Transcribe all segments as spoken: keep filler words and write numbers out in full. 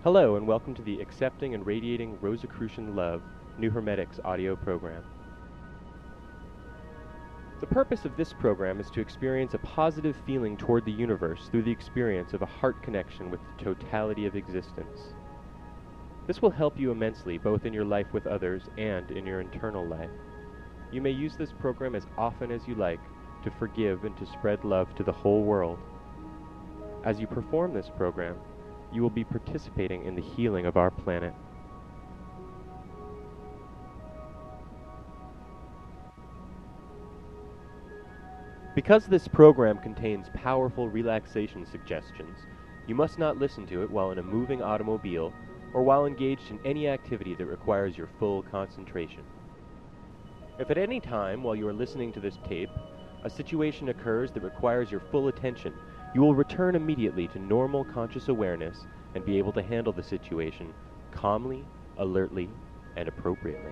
Hello and welcome to the Accepting and Radiating Rosicrucian Love New Hermetics audio program. The purpose of this program is to experience a positive feeling toward the universe through the experience of a heart connection with the totality of existence. This will help you immensely both in your life with others and in your internal life. You may use this program as often as you like to forgive and to spread love to the whole world. As you perform this program, you will be participating in the healing of our planet. Because this program contains powerful relaxation suggestions, you must not listen to it while in a moving automobile or while engaged in any activity that requires your full concentration. If at any time while you are listening to this tape, a situation occurs that requires your full attention, you will return immediately to normal conscious awareness and be able to handle the situation calmly, alertly, and appropriately.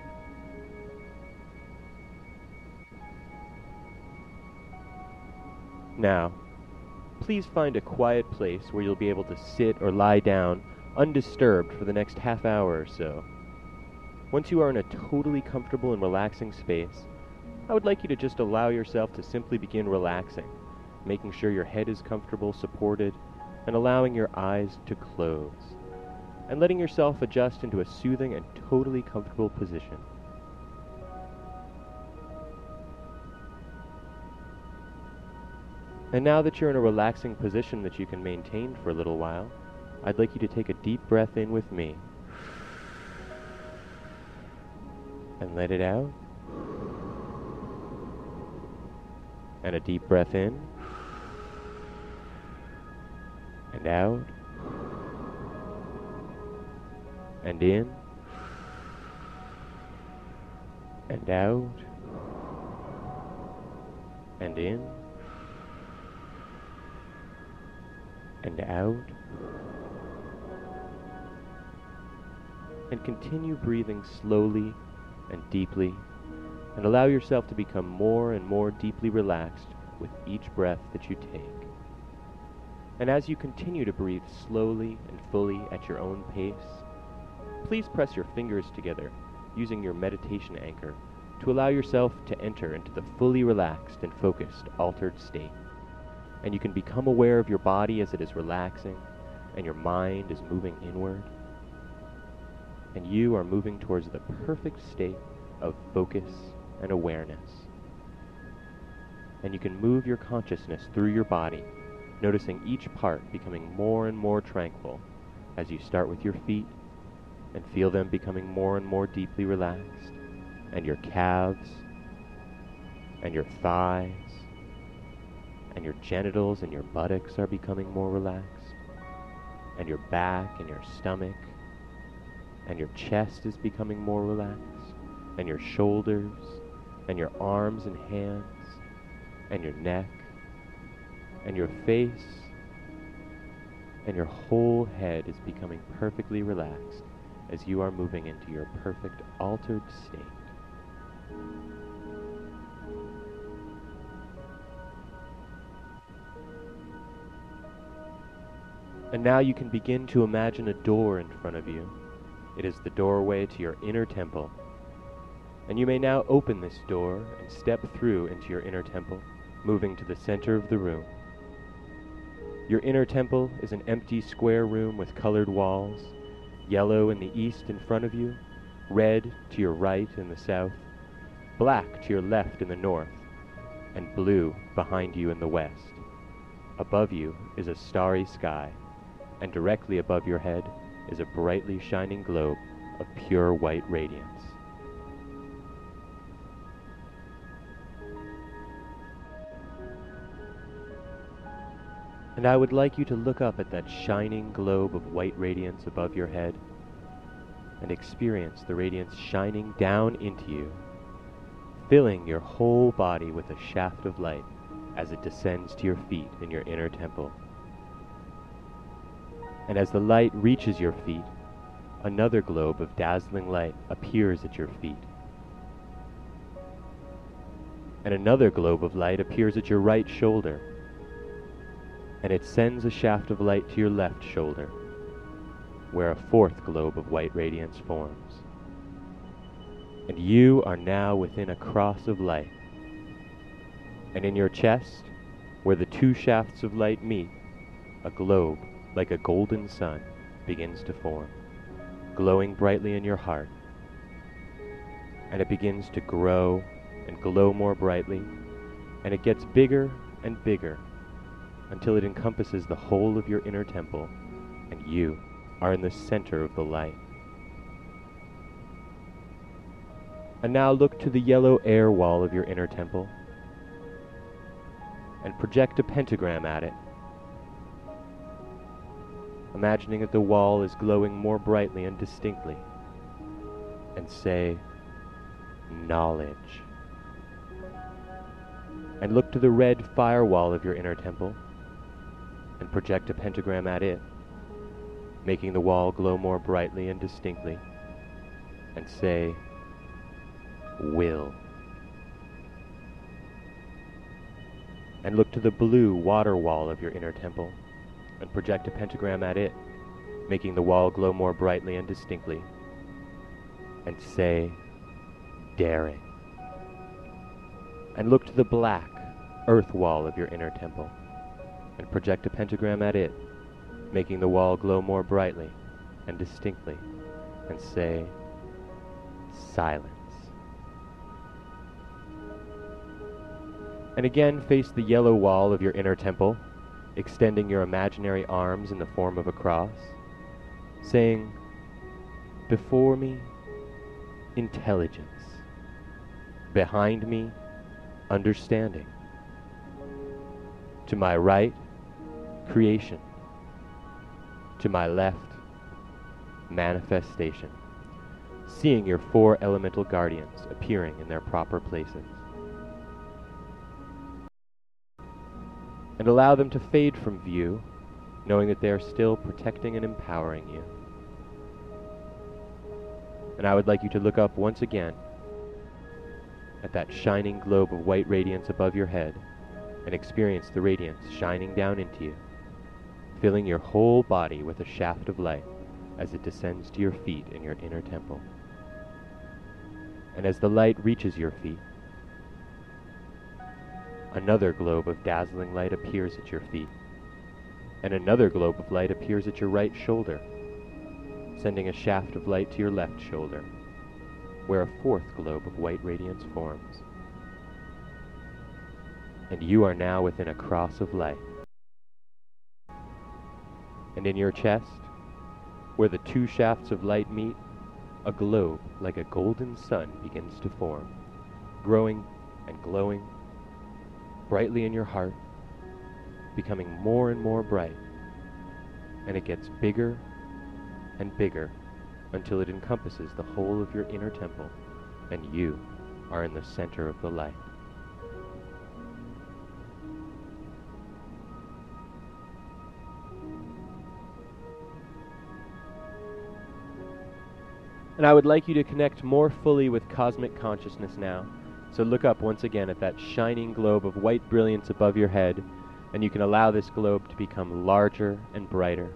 Now, please find a quiet place where you'll be able to sit or lie down undisturbed for the next half hour or so. Once you are in a totally comfortable and relaxing space, I would like you to just allow yourself to simply begin relaxing, making sure your head is comfortable, supported, and allowing your eyes to close, and letting yourself adjust into a soothing and totally comfortable position. And now that you're in a relaxing position that you can maintain for a little while, I'd like you to take a deep breath in with me, and let it out, and a deep breath in, and out, and in, and out, and in, and out, and continue breathing slowly and deeply, and allow yourself to become more and more deeply relaxed with each breath that you take. And as you continue to breathe slowly and fully at your own pace, please press your fingers together using your meditation anchor to allow yourself to enter into the fully relaxed and focused altered state. And you can become aware of your body as it is relaxing and your mind is moving inward. And you are moving towards the perfect state of focus and awareness. And you can move your consciousness through your body, noticing each part becoming more and more tranquil as you start with your feet and feel them becoming more and more deeply relaxed, and your calves, and your thighs, and your genitals and your buttocks are becoming more relaxed, and your back and your stomach, and your chest is becoming more relaxed, and your shoulders, and your arms and hands, and your neck, and your face, and your whole head is becoming perfectly relaxed as you are moving into your perfect altered state. And now you can begin to imagine a door in front of you. It is the doorway to your inner temple. And you may now open this door and step through into your inner temple, moving to the center of the room. Your inner temple is an empty square room with colored walls, yellow in the east in front of you, red to your right in the south, black to your left in the north, and blue behind you in the west. Above you is a starry sky, and directly above your head is a brightly shining globe of pure white radiance. And I would like you to look up at that shining globe of white radiance above your head and experience the radiance shining down into you, filling your whole body with a shaft of light as it descends to your feet in your inner temple. And as the light reaches your feet, another globe of dazzling light appears at your feet. And another globe of light appears at your right shoulder, and it sends a shaft of light to your left shoulder. where a fourth globe of white radiance forms. And you are now within a cross of light. And in your chest, where the two shafts of light meet, a globe like a golden sun begins to form, glowing brightly in your heart. And it begins to grow and glow more brightly, and it gets bigger and bigger until it encompasses the whole of your inner temple, and you are in the center of the light. And now look to the yellow air wall of your inner temple and project a pentagram at it, imagining that the wall is glowing more brightly and distinctly, and say, knowledge. And look to the red firewall of your inner temple and project a pentagram at it, making the wall glow more brightly and distinctly, and say, will. And look to the blue water wall of your inner temple and project a pentagram at it, making the wall glow more brightly and distinctly, and say, daring. And look to the black earth wall of your inner temple and project a pentagram at it, making the wall glow more brightly and distinctly, and say, silence. And again face the yellow wall of your inner temple, extending your imaginary arms in the form of a cross, saying, before me, intelligence. Behind me, understanding. To my right, creation. To my left, manifestation. Seeing your four elemental guardians appearing in their proper places. And allow them to fade from view, knowing that they are still protecting and empowering you. And I would like you to look up once again at that shining globe of white radiance above your head and experience the radiance shining down into you, filling your whole body with a shaft of light as it descends to your feet in your inner temple. And as the light reaches your feet, another globe of dazzling light appears at your feet, and another globe of light appears at your right shoulder, sending a shaft of light to your left shoulder, where a fourth globe of white radiance forms. And you are now within a cross of light. And in your chest, where the two shafts of light meet, a globe like a golden sun begins to form, growing and glowing brightly in your heart, becoming more and more bright, and it gets bigger and bigger until it encompasses the whole of your inner temple, and you are in the center of the light. And I would like you to connect more fully with cosmic consciousness now. So look up once again at that shining globe of white brilliance above your head, and you can allow this globe to become larger and brighter.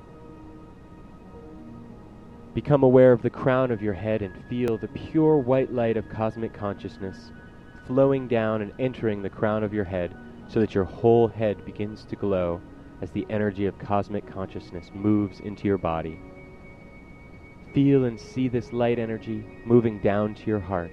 Become aware of the crown of your head and feel the pure white light of cosmic consciousness flowing down and entering the crown of your head so that your whole head begins to glow as the energy of cosmic consciousness moves into your body. Feel and see this light energy moving down to your heart.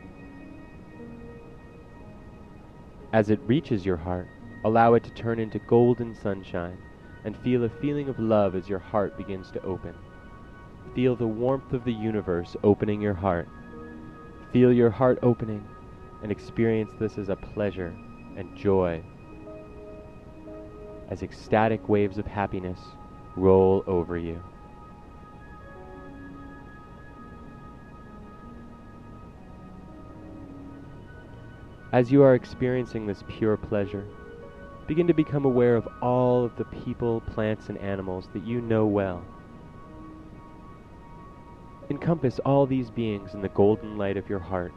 As it reaches your heart, allow it to turn into golden sunshine and feel a feeling of love as your heart begins to open. Feel the warmth of the universe opening your heart. Feel your heart opening and experience this as a pleasure and joy as ecstatic waves of happiness roll over you. As you are experiencing this pure pleasure, begin to become aware of all of the people, plants, and animals that you know well. Encompass all these beings in the golden light of your heart.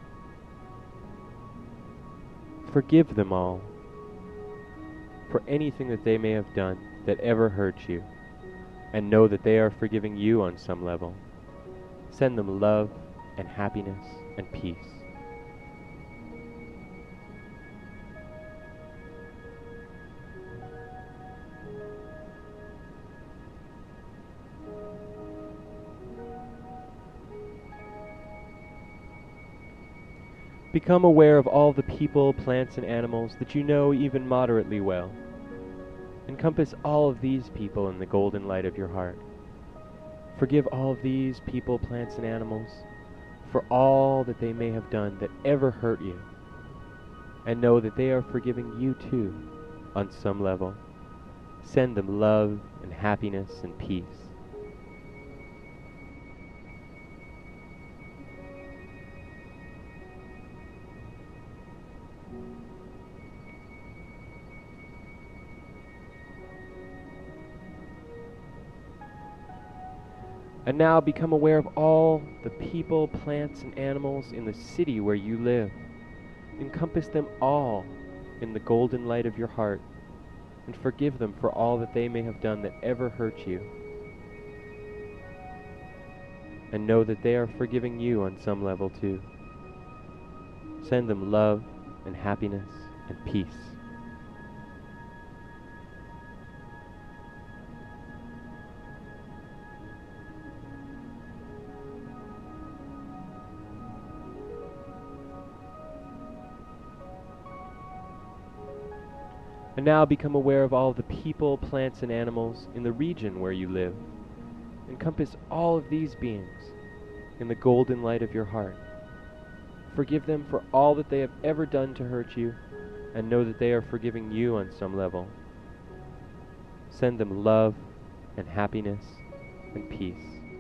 Forgive them all for anything that they may have done that ever hurt you, and know that they are forgiving you on some level. Send them love and happiness and peace. Become aware of all the people, plants, and animals that you know even moderately well. Encompass all of these people in the golden light of your heart. Forgive all of these people, plants, and animals for all that they may have done that ever hurt you, and know that they are forgiving you too on some level. Send them love and happiness and peace. And now become aware of all the people, plants, and animals in the city where you live. Encompass them all in the golden light of your heart, and forgive them for all that they may have done that ever hurt you. And know that they are forgiving you on some level too. Send them love and happiness and peace. And now become aware of all the people, plants, and animals in the region where you live. Encompass all of these beings in the golden light of your heart. Forgive them for all that they have ever done to hurt you, and know that they are forgiving you on some level. Send them love and happiness and peace.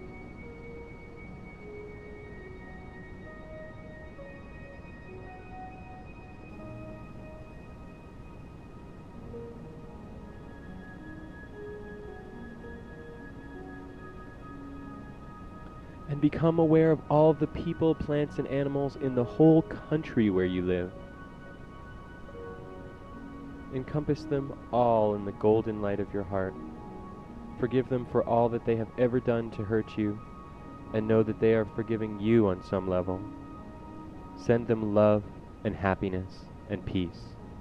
And become aware of all the people, plants, and animals in the whole country where you live. Encompass them all in the golden light of your heart. Forgive them for all that they have ever done to hurt you, and know that they are forgiving you on some level. Send them love and happiness and peace.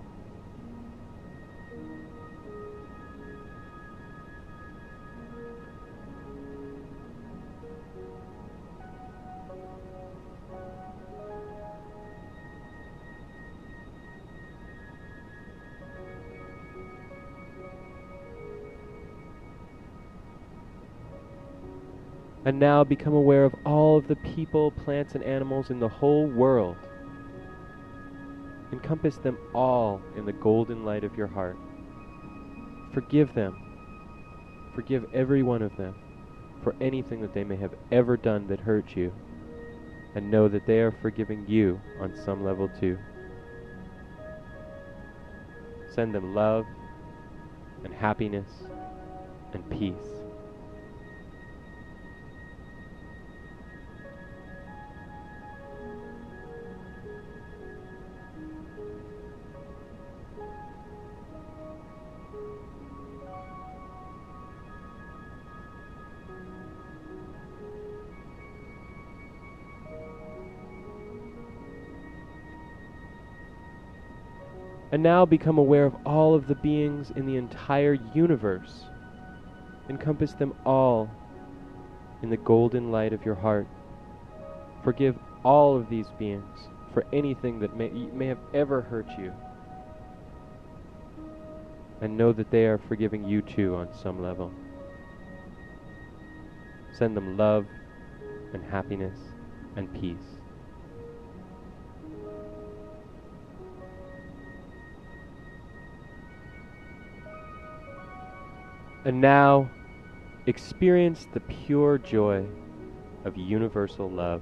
And now become aware of all of the people, plants, and animals in the whole world. Encompass them all in the golden light of your heart. Forgive them. Forgive every one of them for anything that they may have ever done that hurt you, and know that they are forgiving you on some level too. Send them love and happiness and peace. And now become aware of all of the beings in the entire universe. Encompass them all in the golden light of your heart. Forgive all of these beings for anything that may, may have ever hurt you. And know that they are forgiving you too on some level. Send them love and happiness and peace. And now, experience the pure joy of universal love.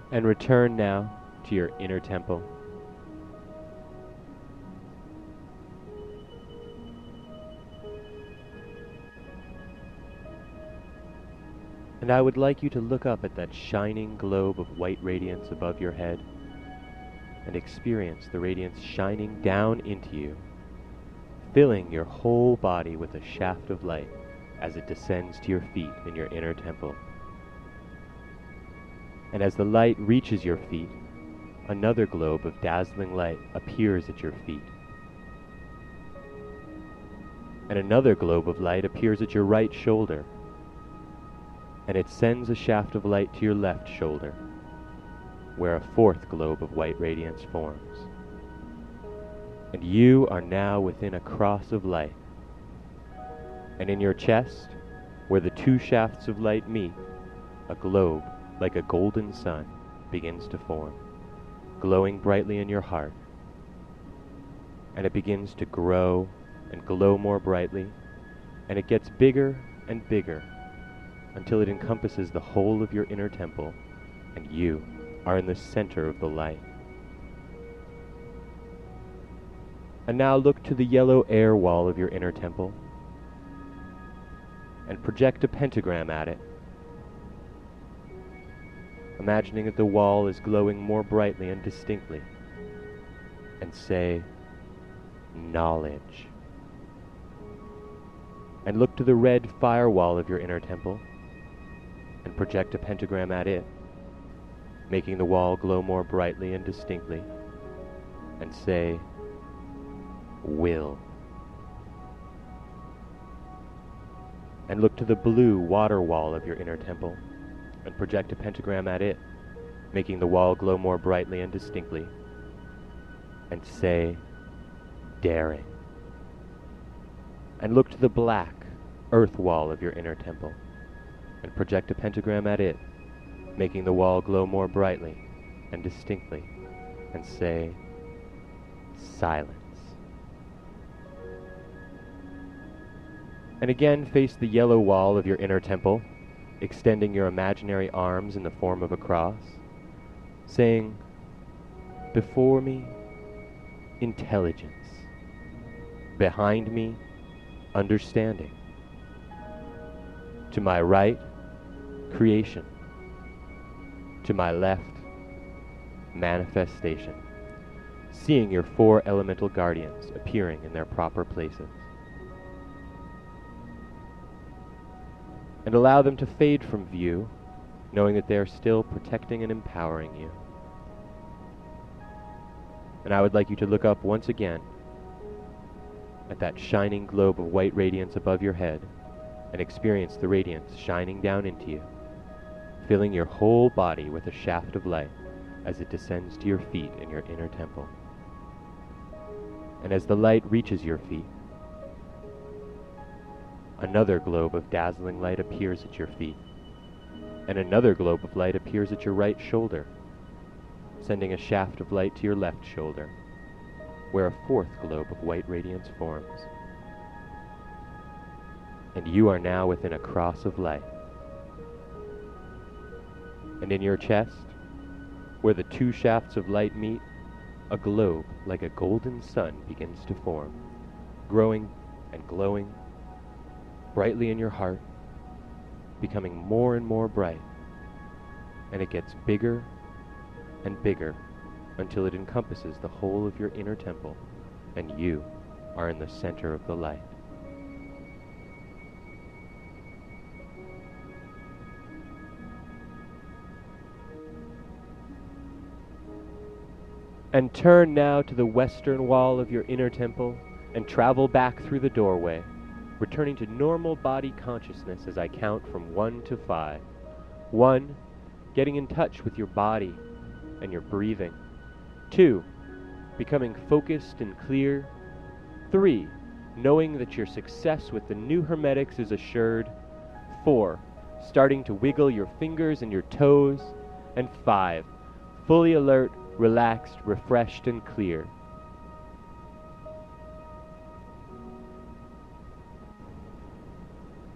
And return now to your inner temple. And I would like you to look up at that shining globe of white radiance above your head and experience the radiance shining down into you, filling your whole body with a shaft of light as it descends to your feet in your inner temple. And as the light reaches your feet, another globe of dazzling light appears at your feet. And another globe of light appears at your right shoulder. And it sends a shaft of light to your left shoulder, where a fourth globe of white radiance forms. And you are now within a cross of light. And in your chest, where the two shafts of light meet, a globe like a golden sun begins to form, glowing brightly in your heart. And it begins to grow and glow more brightly, and it gets bigger and bigger until it encompasses the whole of your inner temple, and you are in the center of the light. And now look to the yellow air wall of your inner temple and project a pentagram at it, imagining that the wall is glowing more brightly and distinctly, and say, knowledge. And look to the red firewall of your inner temple and project a pentagram at it, making the wall glow more brightly and distinctly, and say, will. And look to the blue water wall of your inner temple and project a pentagram at it, making the wall glow more brightly and distinctly, and say, daring. And look to the black earth wall of your inner temple and project a pentagram at it, making the wall glow more brightly and distinctly, and say, silence. And again face the yellow wall of your inner temple, extending your imaginary arms in the form of a cross, saying, before me, intelligence. Behind me, understanding. To my right, creation. To my left, manifestation. Seeing your four elemental guardians appearing in their proper places. And allow them to fade from view, knowing that they are still protecting and empowering you. And I would like you to look up once again at that shining globe of white radiance above your head and experience the radiance shining down into you, filling your whole body with a shaft of light as it descends to your feet in your inner temple. And as the light reaches your feet, another globe of dazzling light appears at your feet, and another globe of light appears at your right shoulder, sending a shaft of light to your left shoulder, where a fourth globe of white radiance forms. And you are now within a cross of light. And in your chest, where the two shafts of light meet, a globe like a golden sun begins to form, growing and glowing brightly in your heart, becoming more and more bright, and it gets bigger and bigger until it encompasses the whole of your inner temple, and you are in the center of the light. And turn now to the western wall of your inner temple and travel back through the doorway, returning to normal body consciousness as I count from one to five. One, getting in touch with your body and your breathing. Two, becoming focused and clear. Three, knowing that your success with the new Hermetics is assured. Four, starting to wiggle your fingers and your toes. And five, fully alert, relaxed, refreshed, and clear.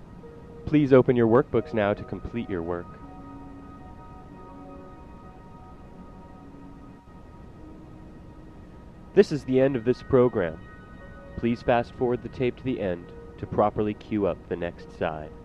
Please open your workbooks now to complete your work. This is the end of this program. Please fast forward the tape to the end to properly cue up the next side.